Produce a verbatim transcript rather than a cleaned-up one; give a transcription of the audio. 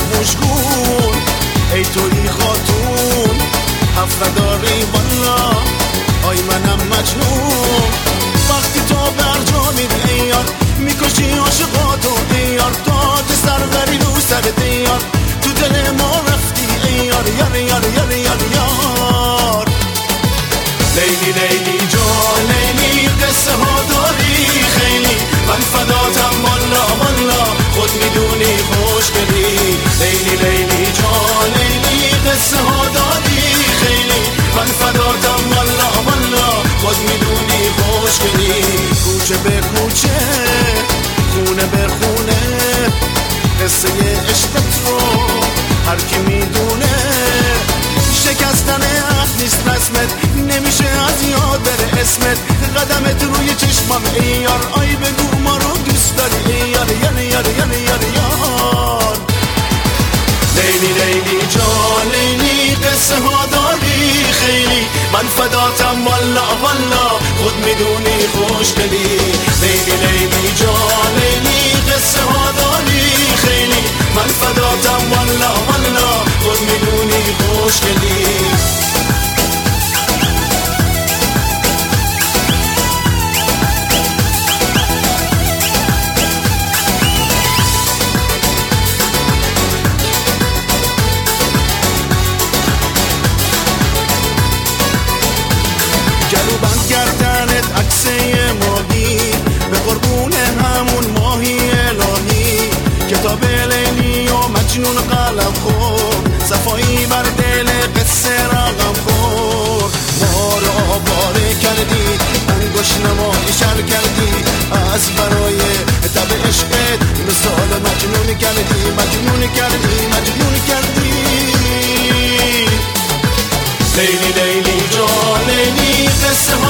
مشگون ای توی خاتون حرف نداری والا آی منم مجنون وقتی تو برجا میری ای یار میکشی عاشقاتو ای یار تاج سربری رو سر دیار تو دل ما رفتی ای یار یار یار یار یار یار لیلی لیلی جان لیلی قصه ها داری خیلی من فداتم والا والا خود میدونی خوشگلی لیلی لیلی جان لیلی قصه ها داری خیلی من فداتم والا والا خود میدونی خوشگلی کوچه به کوچه خونه به خونه قصه عشقت رو هر کی میدونه شکستن عهد نیست رسمت نمیشه از یاد بره اسمت قدمت روی چشمم ای یار آی بگو ما رو دوست داری ای یار یار یار یار یار یار لیلی لیلی جان لیلی قصه ها داری خیلی من فداتم والا والا خود میدونی خوشگلی لیلی لیلی جان لیلی قصه ها داری خیلی من فداتم والا والا خود میدونی خوشگلی گلو بند کردنت عکسه ماهی به قربون همون ماهی الهی کتاب لیلی و مجنون قلم خور صفایی بر دل قصه رقم خور ما رو آواره کردی انگوش نمایی شر کردی از برای تب عشقت مثال مجنون کردی مجنون کردی مجنون کردی لیلی لیلی جان لیلی قصه